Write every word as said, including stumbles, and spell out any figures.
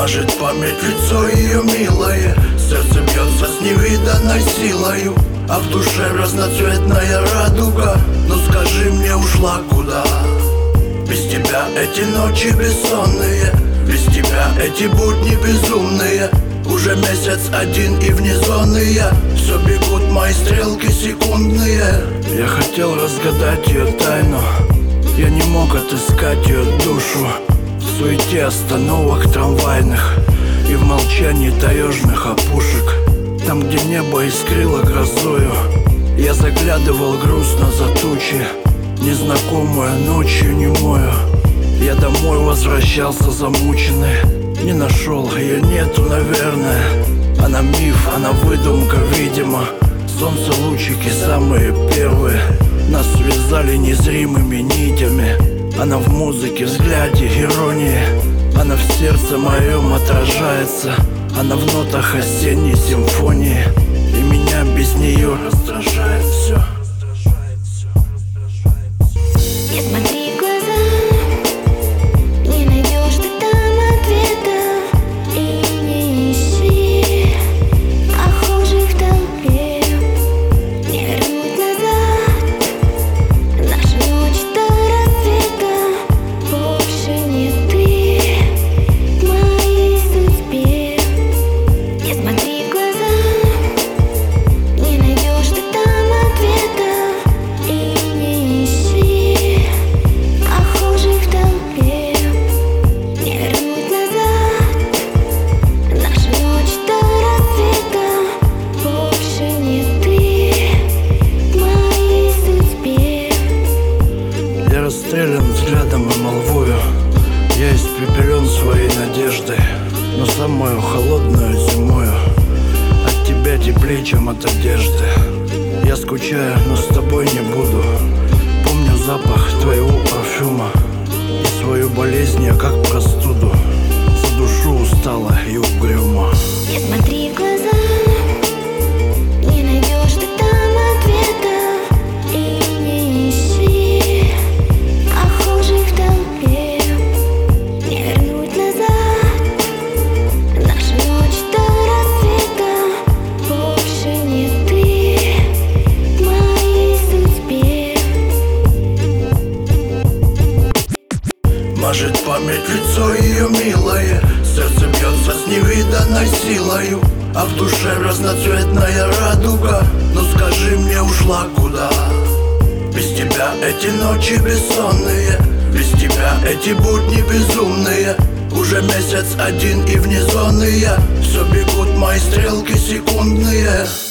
Мажет память лицо ее милое, сердце бьется с невиданной силою, а в душе разноцветная радуга. Ну скажи мне, ушла куда? Без тебя эти ночи бессонные, без тебя эти будни безумные. Уже месяц один и вне зоны я, все бегут мои стрелки секундные. Я хотел разгадать ее тайну, я не мог отыскать ее душу. В суете остановок трамвайных и в молчании таежных опушек, там, где небо искрило грозою, я заглядывал грустно за тучи. Незнакомую ночью немою я домой возвращался замученный. Не нашел, ее нету, наверное. Она миф, она выдумка, видимо. Солнце лучики самые первые нас связали незримыми нитями. Она в музыке, взгляде, иронии. Она в сердце моем отражается. Она в нотах осенней симфонии, и меня без нее раздражает все. Не смотри в глаза, не найдешь ты там ответа. И не ищи похожих в толпе. Не вернуть назад нашу ночь до рассвета. Больше не ты в моей судьбе. Не смотри в глаза, не найдешь ты там ответа. И не ищи похожих в толпе. Не вернуть назад нашу ночь до рассвета. Больше не ты в моей судьбе. Я расстрелян взглядом и молвою, я испепелен своей надеждой, но самую холодную зимою от тебя теплее, чем от одежды. Я скучаю, но с тобой не буду. Помню запах твоего парфюма и свою болезнь я как простуду. За душу устала и угрюма. Не смотри в глаза, не найдешь ты там ответа. И не ищи похожих в толпе. Не вернуть назад нашу ночь до рассвета. Больше не ты в моей судьбе. Мажет память лицо ее милое, сердце бьется с невиданной силою, а в душе разноцветная радуга. Ну скажи мне, ушла куда? Без тебя эти ночи бессонные, без тебя эти будни безумные. Уже месяц один и вне зоны я, все бегут мои стрелки секундные.